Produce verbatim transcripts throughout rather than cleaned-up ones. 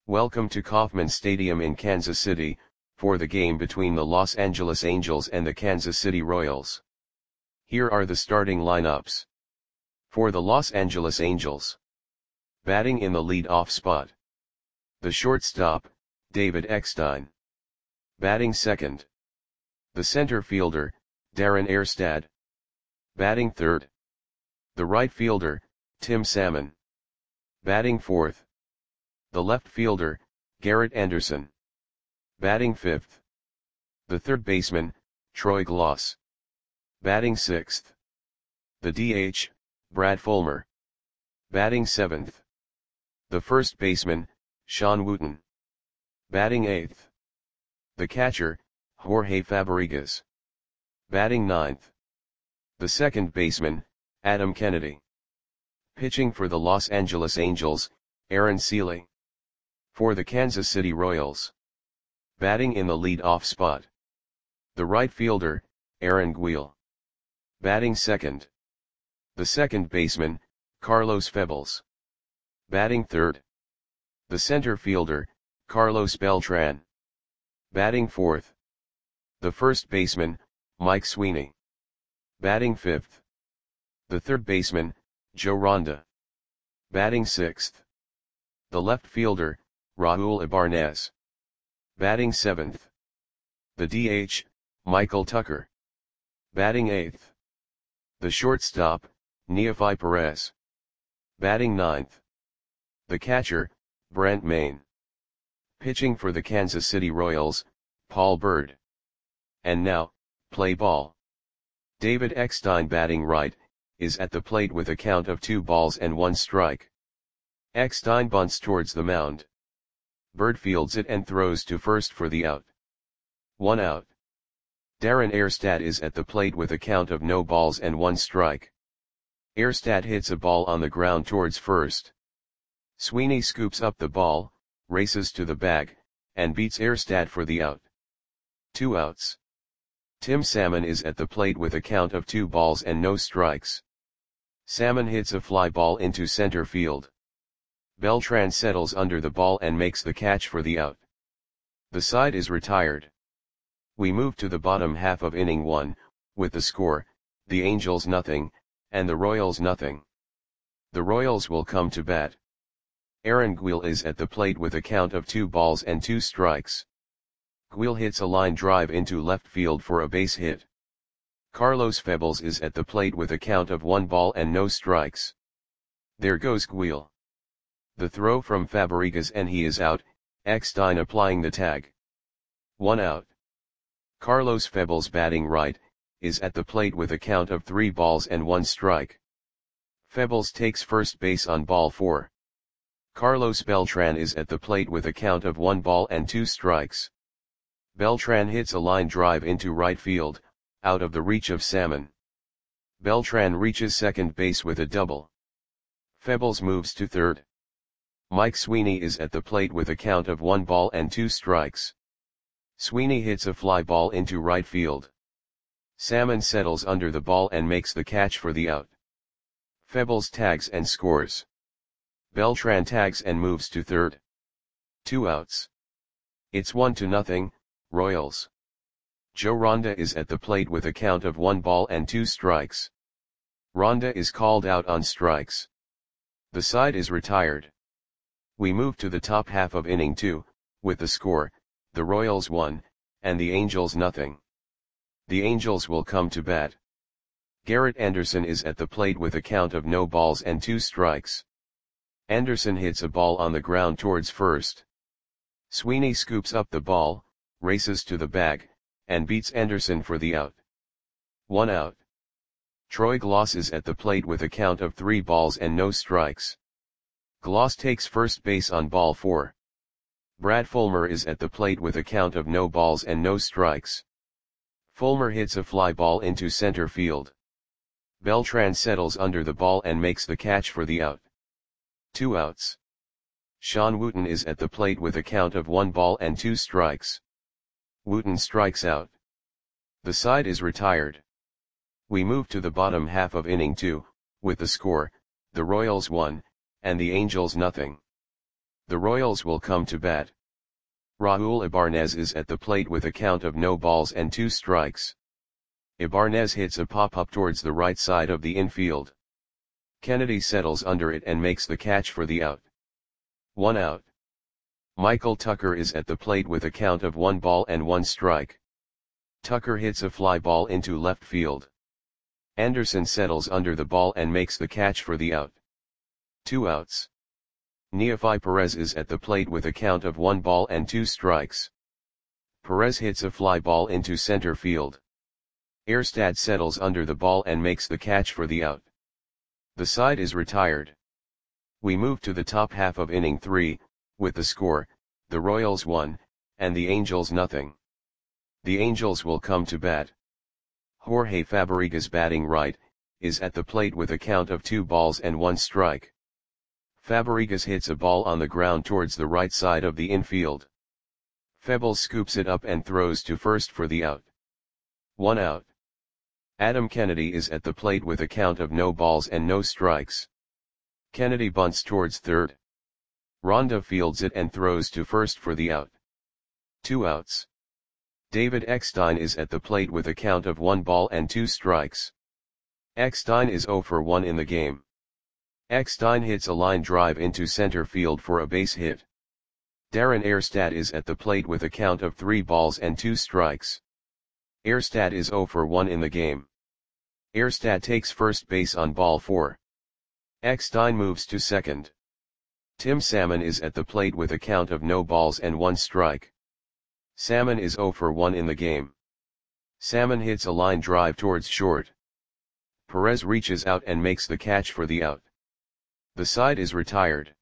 Welcome to Kauffman Stadium in Kansas City, for the game between the Los Angeles Angels and the Kansas City Royals. Here are the starting lineups. For the Los Angeles Angels. Batting in the lead-off spot. The shortstop, David Eckstein. Batting second. The center fielder, Darren Erstad. Batting third. The right fielder, Tim Salmon. Batting fourth. The left fielder, Garrett Anderson. Batting fifth. The third baseman, Troy Glaus. Batting sixth. The D H, Brad Fulmer. Batting seventh. The first baseman, Sean Wooten. Batting eighth. The catcher, Jorge Fabregas. Batting ninth. The second baseman, Adam Kennedy. Pitching for the Los Angeles Angels, Aaron Sele. For the Kansas City Royals. Batting in the lead-off spot. The right fielder, Aaron Guil. Batting second. The second baseman, Carlos Febles. Batting third. The center fielder, Carlos Beltran. Batting fourth. The first baseman, Mike Sweeney. Batting fifth. The third baseman, Joe Ronda. Batting sixth. The left fielder, Raul Ibarnez. Batting seventh. The D H, Michael Tucker. Batting eighth. The shortstop, Neefi Perez. Batting ninth. The catcher, Brent Maine. Pitching for the Kansas City Royals, Paul Bird. And now, play ball. David Eckstein batting right, is at the plate with a count of two balls and one strike. Eckstein bunts towards the mound. Bird fields it and throws to first for the out. One out. Darren Erstad is at the plate with a count of no balls and one strike. Erstad hits a ball on the ground towards first. Sweeney scoops up the ball, races to the bag, and beats Erstad for the out. Two outs. Tim Salmon is at the plate with a count of two balls and no strikes. Salmon hits a fly ball into center field. Beltran settles under the ball and makes the catch for the out. The side is retired. We move to the bottom half of inning one, with the score, the Angels nothing, and the Royals nothing. The Royals will come to bat. Aaron Guil is at the plate with a count of two balls and two strikes. Guil hits a line drive into left field for a base hit. Carlos Febles is at the plate with a count of one ball and no strikes. There goes Guil. The throw from Fabregas and he is out, Eckstein applying the tag. One out. Carlos Febles batting right, is at the plate with a count of three balls and one strike. Febles takes first base on ball four. Carlos Beltran is at the plate with a count of one ball and two strikes. Beltran hits a line drive into right field, out of the reach of Salmon. Beltran reaches second base with a double. Febles moves to third. Mike Sweeney is at the plate with a count of one ball and two strikes. Sweeney hits a fly ball into right field. Salmon settles under the ball and makes the catch for the out. Febles tags and scores. Beltran tags and moves to third. Two outs. It's one to nothing, Royals. Joe Ronda is at the plate with a count of one ball and two strikes. Ronda is called out on strikes. The side is retired. We move to the top half of inning two, with the score, the Royals one, and the Angels nothing. The Angels will come to bat. Garrett Anderson is at the plate with a count of no balls and two strikes. Anderson hits a ball on the ground towards first. Sweeney scoops up the ball, races to the bag, and beats Anderson for the out. One out. Troy Glaus is at the plate with a count of three balls and no strikes. Glaus takes first base on ball four. Brad Fulmer is at the plate with a count of no balls and no strikes. Fulmer hits a fly ball into center field. Beltran settles under the ball and makes the catch for the out. Two outs. Sean Wooten is at the plate with a count of one ball and two strikes. Wooten strikes out. The side is retired. We move to the bottom half of inning two, with the score, the Royals one, and the Angels nothing. The Royals will come to bat. Raul Ibanez is at the plate with a count of no balls and two strikes. Ibanez hits a pop-up towards the right side of the infield. Kennedy settles under it and makes the catch for the out. One out. Michael Tucker is at the plate with a count of one ball and one strike. Tucker hits a fly ball into left field. Anderson settles under the ball and makes the catch for the out. Two outs. Neefi Perez is at the plate with a count of one ball and two strikes. Perez hits a fly ball into center field. Erstad settles under the ball and makes the catch for the out. The side is retired. We move to the top half of inning three, with the score, the Royals one, and the Angels nothing. The Angels will come to bat. Jorge Fabregas, batting right, is at the plate with a count of two balls and one strike. Fabregas hits a ball on the ground towards the right side of the infield. Febles scoops it up and throws to first for the out. One out. Adam Kennedy is at the plate with a count of no balls and no strikes. Kennedy bunts towards third. Ronda fields it and throws to first for the out. Two outs. David Eckstein is at the plate with a count of one ball and two strikes. Eckstein is zero for one in the game. Eckstein hits a line drive into center field for a base hit. Darren Erstad is at the plate with a count of three balls and two strikes. Erstad is zero for one in the game. Erstad takes first base on ball four. Eckstein moves to second. Tim Salmon is at the plate with a count of no balls and one strike. Salmon is zero for one in the game. Salmon hits a line drive towards short. Perez reaches out and makes the catch for the out. The side is retired.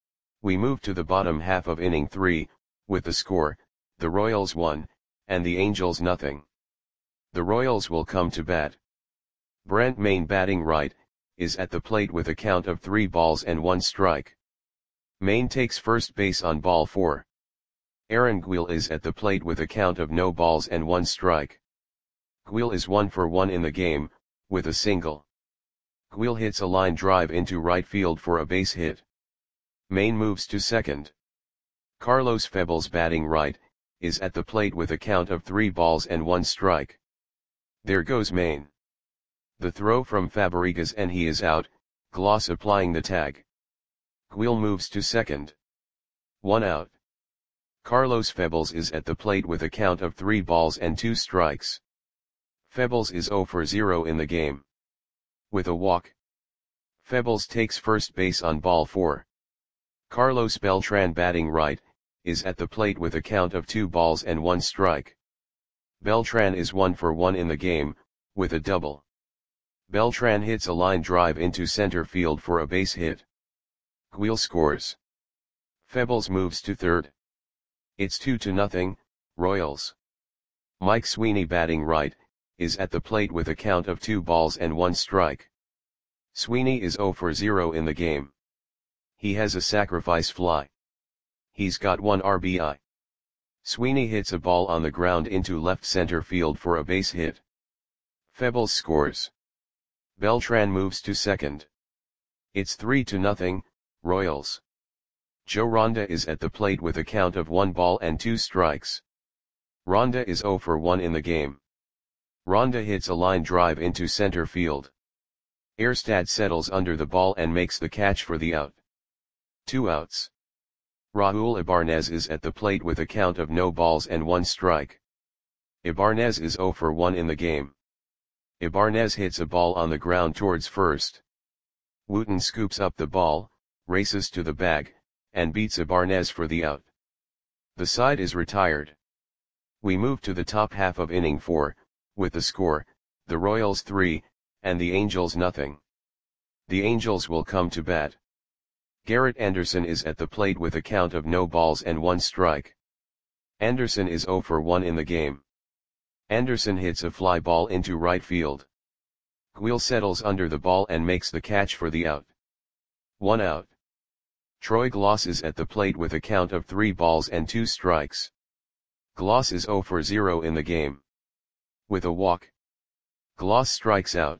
We move to the bottom half of inning three, with the score, the Royals one, and the Angels nothing. The Royals will come to bat. Brent Mayne, batting right, is at the plate with a count of three balls and one strike. Mayne takes first base on ball four. Aaron Guil is at the plate with a count of no balls and one strike. Guil is one for one in the game, with a single. Guil hits a line drive into right field for a base hit. Mayne moves to second. Carlos Febles, batting right, is at the plate with a count of three balls and one strike. There goes Mayne. The throw from Fabregas and he is out, Gloss applying the tag. Guil moves to second. One out. Carlos Febles is at the plate with a count of three balls and two strikes. Febles is zero for zero in the game. With a walk. Febles takes first base on ball four. Carlos Beltran, batting right, is at the plate with a count of two balls and one strike. Beltran is one for one in the game, with a double. Beltran hits a line drive into center field for a base hit. Guil scores. Febles moves to third. It's two to nothing, Royals. Mike Sweeney, batting right, is at the plate with a count of two balls and one strike. Sweeney is zero for zero in the game. He has a sacrifice fly. He's got one R B I. Sweeney hits a ball on the ground into left center field for a base hit. Febles scores. Beltran moves to second. It's three to nothing, Royals. Joe Ronda is at the plate with a count of one ball and two strikes. Ronda is zero for one in the game. Ronda hits a line drive into center field. Erstad settles under the ball and makes the catch for the out. Two outs. Raul Ibanez is at the plate with a count of no balls and one strike. Ibanez is zero for one in the game. Ibanez hits a ball on the ground towards first. Wooten scoops up the ball, races to the bag, and beats Ibanez for the out. The side is retired. We move to the top half of inning four, with the score, the Royals three, and the Angels nothing. The Angels will come to bat. Garrett Anderson is at the plate with a count of no balls and one strike. Anderson is zero for one in the game. Anderson hits a fly ball into right field. Guil settles under the ball and makes the catch for the out. One out. Troy Gloss is at the plate with a count of three balls and two strikes. Gloss is zero for zero in the game. With a walk. Gloss strikes out.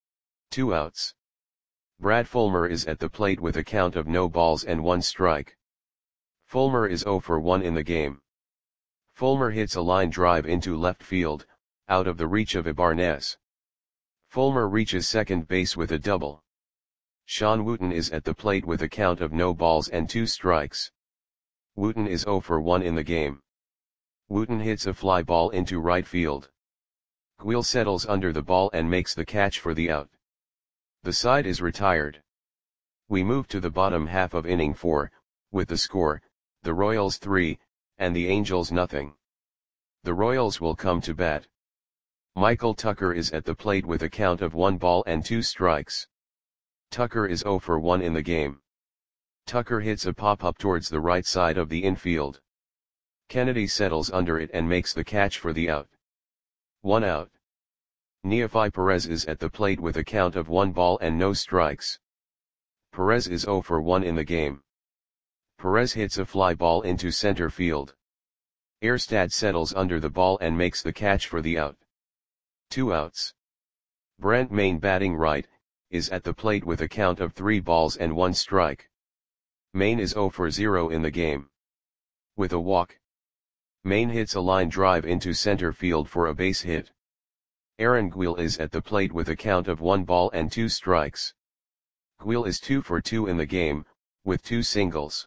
Two outs. Brad Fulmer is at the plate with a count of no balls and one strike. Fulmer is zero for one in the game. Fulmer hits a line drive into left field, out of the reach of Ibanez. Fulmer reaches second base with a double. Sean Wooten is at the plate with a count of no balls and two strikes. Wooten is zero for one in the game. Wooten hits a fly ball into right field. Guil settles under the ball and makes the catch for the out. The side is retired. We move to the bottom half of inning four, with the score, the Royals three, and the Angels nothing. The Royals will come to bat. Michael Tucker is at the plate with a count of one ball and two strikes. Tucker is zero for one in the game. Tucker hits a pop-up towards the right side of the infield. Kennedy settles under it and makes the catch for the out. One out. Neefi Perez is at the plate with a count of one ball and no strikes. Perez is zero for one in the game. Perez hits a fly ball into center field. Erstad settles under the ball and makes the catch for the out. Two outs. Brent Mayne, batting right, is at the plate with a count of three balls and one strike. Mayne is zero for zero in the game. With a walk. Mayne hits a line drive into center field for a base hit. Aaron Guil is at the plate with a count of one ball and two strikes. Guil is two for two in the game, with two singles.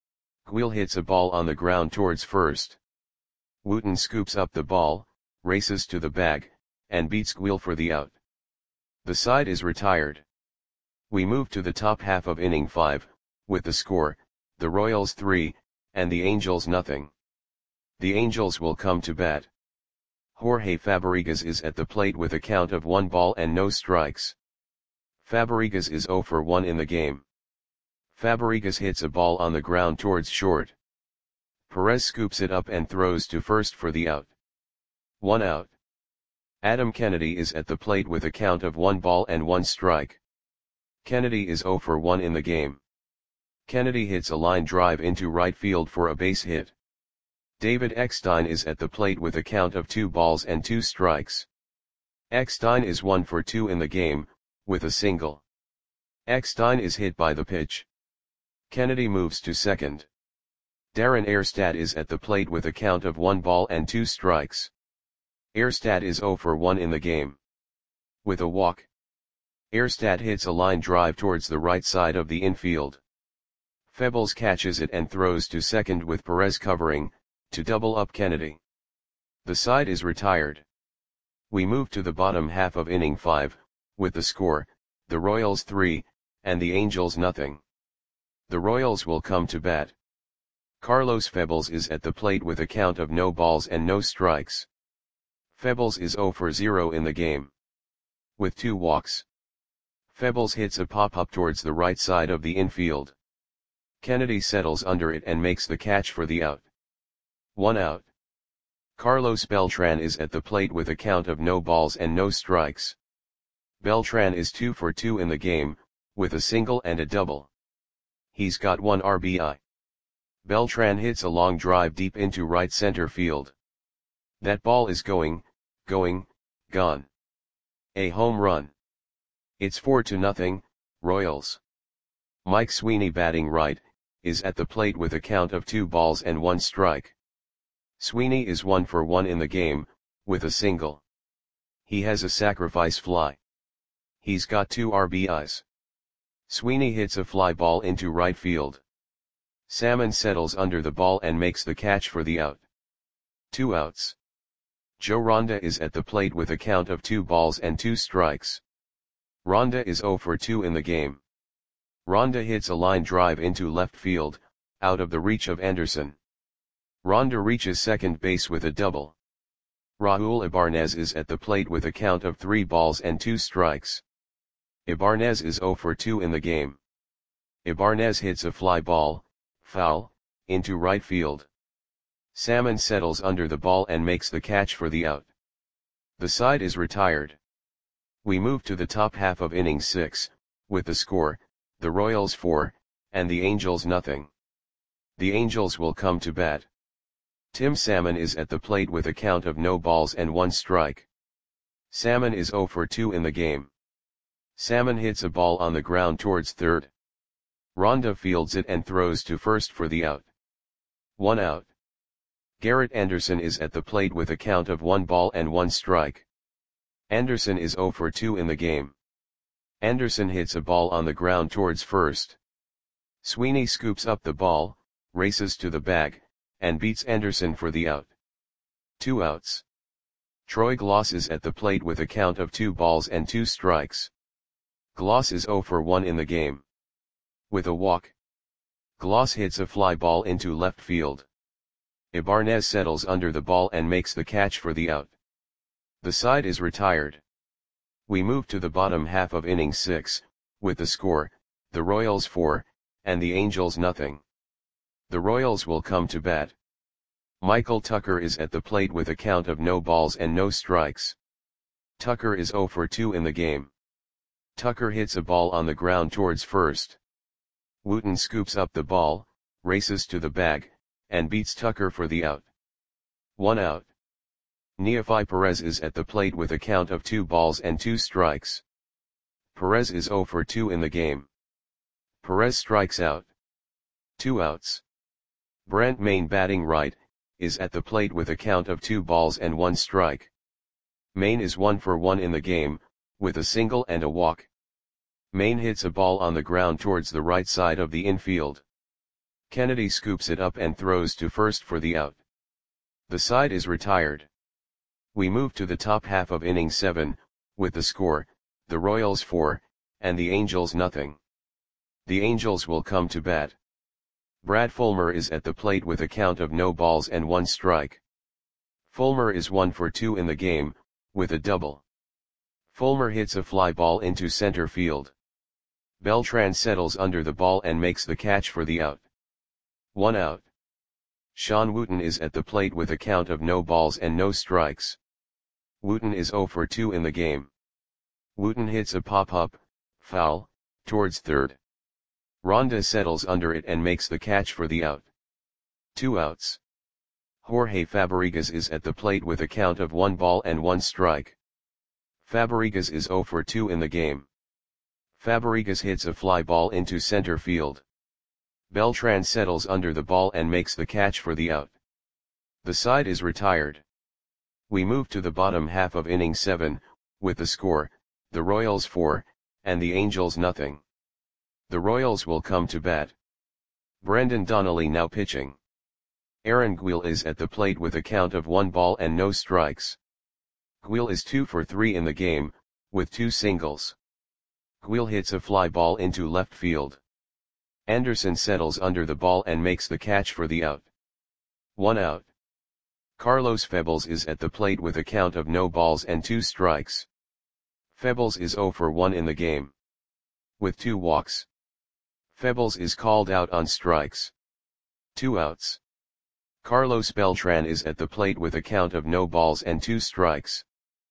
Guil hits a ball on the ground towards first. Wooten scoops up the ball, races to the bag, and beats Guil for the out. The side is retired. We move to the top half of inning five, with the score, the Royals three, and the Angels nothing. The Angels will come to bat. Jorge Fabregas is at the plate with a count of one ball and no strikes. Fabregas is zero for one in the game. Fabregas hits a ball on the ground towards short. Perez scoops it up and throws to first for the out. One out. Adam Kennedy is at the plate with a count of one ball and one strike. Kennedy is zero for one in the game. Kennedy hits a line drive into right field for a base hit. David Eckstein is at the plate with a count of two balls and two strikes. Eckstein is one for two in the game, with a single. Eckstein is hit by the pitch. Kennedy moves to second. Darren Erstad is at the plate with a count of one ball and two strikes. Erstad is zero for one in the game. With a walk. Erstad hits a line drive towards the right side of the infield. Febles catches it and throws to second with Perez covering, to double up Kennedy. The side is retired. We move to the bottom half of inning five, with the score, the Royals three, and the Angels nothing. The Royals will come to bat. Carlos Febles is at the plate with a count of no balls and no strikes. Febles is zero for zero in the game. With two walks. Febles hits a pop-up towards the right side of the infield. Kennedy settles under it and makes the catch for the out. One out. Carlos Beltran is at the plate with a count of no balls and no strikes. Beltran is two for two in the game, with a single and a double. He's got one R B I. Beltran hits a long drive deep into right center field. That ball is going, going, gone. A home run. It's four to nothing, Royals. Mike Sweeney, batting right, is at the plate with a count of two balls and one strike. Sweeney is one for one in the game, with a single. He has a sacrifice fly. He's got two R B Is. Sweeney hits a fly ball into right field. Salmon settles under the ball and makes the catch for the out. Two outs. Joe Ronda is at the plate with a count of two balls and two strikes. Ronda is zero for two in the game. Ronda hits a line drive into left field, out of the reach of Anderson. Ronda reaches second base with a double. Raul Ibanez is at the plate with a count of three balls and two strikes. Ibanez is zero for two in the game. Ibanez hits a fly ball, foul, into right field. Salmon settles under the ball and makes the catch for the out. The side is retired. We move to the top half of inning six, with the score, the Royals four, and the Angels nothing. The Angels will come to bat. Tim Salmon is at the plate with a count of no balls and one strike. Salmon is zero for two in the game. Salmon hits a ball on the ground towards third. Ronda fields it and throws to first for the out. One out. Garrett Anderson is at the plate with a count of one ball and one strike. Anderson is zero for two in the game. Anderson hits a ball on the ground towards first. Sweeney scoops up the ball, races to the bag, and beats Anderson for the out. Two outs. Troy Gloss is at the plate with a count of two balls and two strikes. Gloss is zero for one in the game. With a walk, Gloss hits a fly ball into left field. Ibanez settles under the ball and makes the catch for the out. The side is retired. We move to the bottom half of inning six, with the score, the Royals four, and the Angels nothing. The Royals will come to bat. Michael Tucker is at the plate with a count of no balls and no strikes. Tucker is zero for two in the game. Tucker hits a ball on the ground towards first. Wooten scoops up the ball, races to the bag, and beats Tucker for the out. One out. Neofi Perez is at the plate with a count of two balls and two strikes. Perez is zero for two in the game. Perez strikes out. Two outs. Brent Mayne, batting right, is at the plate with a count of two balls and one strike. Mayne is one for one in the game, with a single and a walk. Mayne hits a ball on the ground towards the right side of the infield. Kennedy scoops it up and throws to first for the out. The side is retired. We move to the top half of inning seven, with the score, the Royals four, and the Angels nothing. The Angels will come to bat. Brad Fulmer is at the plate with a count of no balls and one strike. Fulmer is one for two in the game, with a double. Fulmer hits a fly ball into center field. Beltran settles under the ball and makes the catch for the out. One out. Sean Wooten is at the plate with a count of no balls and no strikes. Wooten is zero for two in the game. Wooten hits a pop-up, foul, towards third. Ronda settles under it and makes the catch for the out. Two outs. Jorge Fabregas is at the plate with a count of one ball and one strike. Fabregas is zero for two in the game. Fabregas hits a fly ball into center field. Beltran settles under the ball and makes the catch for the out. The side is retired. We move to the bottom half of inning seven, with the score, the Royals four, and the Angels nothing. The Royals will come to bat. Brendan Donnelly now pitching. Aaron Guil is at the plate with a count of one ball and no strikes. Guil is two for three in the game, with two singles. Guil hits a fly ball into left field. Anderson settles under the ball and makes the catch for the out. One out. Carlos Febles is at the plate with a count of no balls and two strikes. Febles is zero for one in the game. With two walks. Febles is called out on strikes. Two outs. Carlos Beltran is at the plate with a count of no balls and two strikes.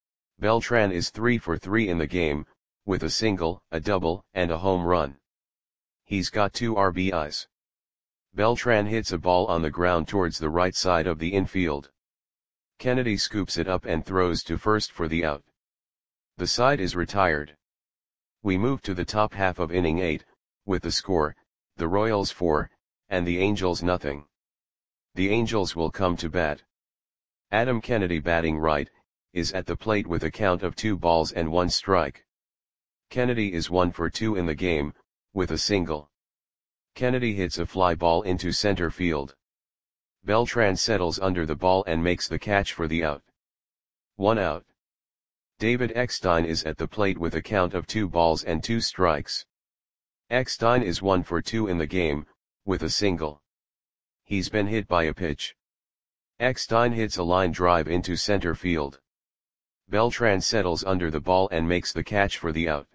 Beltran is three for three in the game, with a single, a double, and a home run. He's got two R B Is. Beltran hits a ball on the ground towards the right side of the infield. Kennedy scoops it up and throws to first for the out. The side is retired. We move to the top half of inning eight, with the score, the Royals four, and the Angels nothing. The Angels will come to bat. Adam Kennedy, batting right, is at the plate with a count of two balls and one strike. Kennedy is one for two in the game, with a single. Kennedy hits a fly ball into center field. Beltran settles under the ball and makes the catch for the out. One out. David Eckstein is at the plate with a count of two balls and two strikes. Eckstein is one for two in the game, with a single. He's been hit by a pitch. Eckstein hits a line drive into center field. Beltran settles under the ball and makes the catch for the out.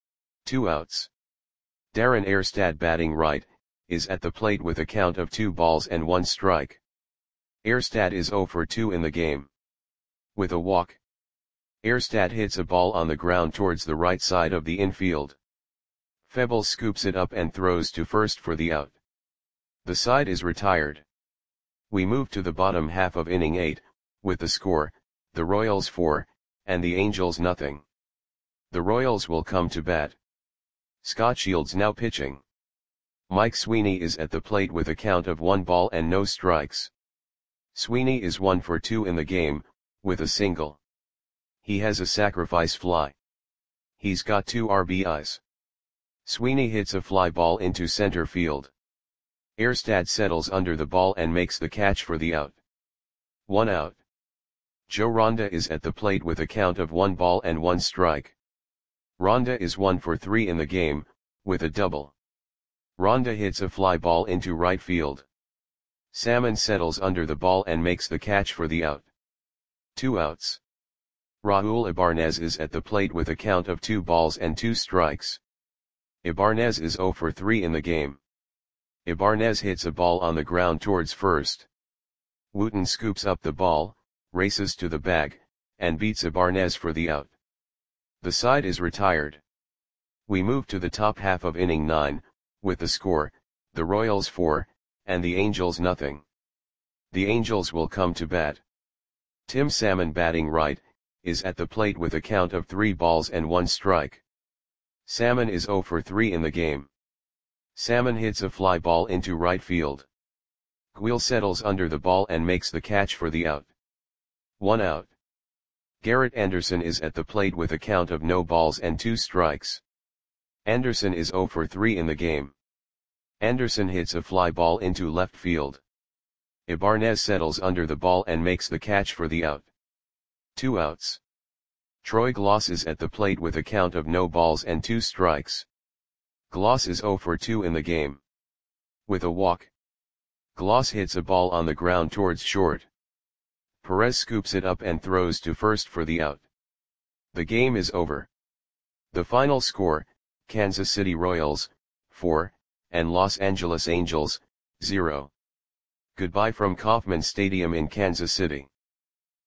Two outs. Darren Erstad, batting right, is at the plate with a count of two balls and one strike. Erstad is zero for two in the game. With a walk. Erstad hits a ball on the ground towards the right side of the infield. Febles scoops it up and throws to first for the out. The side is retired. We move to the bottom half of inning eight, with the score, the Royals four, and the Angels nothing. The Royals will come to bat. Scott Shields now pitching. Mike Sweeney is at the plate with a count of one ball and no strikes. Sweeney is one for two in the game, with a single. He has a sacrifice fly. He's got two R B Is. Sweeney hits a fly ball into center field. Erstad settles under the ball and makes the catch for the out. One out. Joe Ronda is at the plate with a count of one ball and one strike. Ronda is one for three in the game, with a double. Ronda hits a fly ball into right field. Salmon settles under the ball and makes the catch for the out. Two outs. Raul Ibanez is at the plate with a count of two balls and two strikes. Ibanez is zero for three in the game. Ibanez hits a ball on the ground towards first. Wooten scoops up the ball, races to the bag, and beats Ibanez for the out. The side is retired. We move to the top half of inning nine, with the score, the Royals four, and the Angels nothing. The Angels will come to bat. Tim Salmon, batting right, is at the plate with a count of three balls and one strike. Salmon is zero for three in the game. Salmon hits a fly ball into right field. Guil settles under the ball and makes the catch for the out. One out. Garrett Anderson is at the plate with a count of no balls and two strikes. Anderson is zero for three in the game. Anderson hits a fly ball into left field. Ibanez settles under the ball and makes the catch for the out. Two outs. Troy Gloss is at the plate with a count of no balls and two strikes. Gloss is zero for two in the game. With a walk. Gloss hits a ball on the ground towards short. Perez scoops it up and throws to first for the out. The game is over. The final score, Kansas City Royals, four, and Los Angeles Angels, zero. Goodbye from Kauffman Stadium in Kansas City.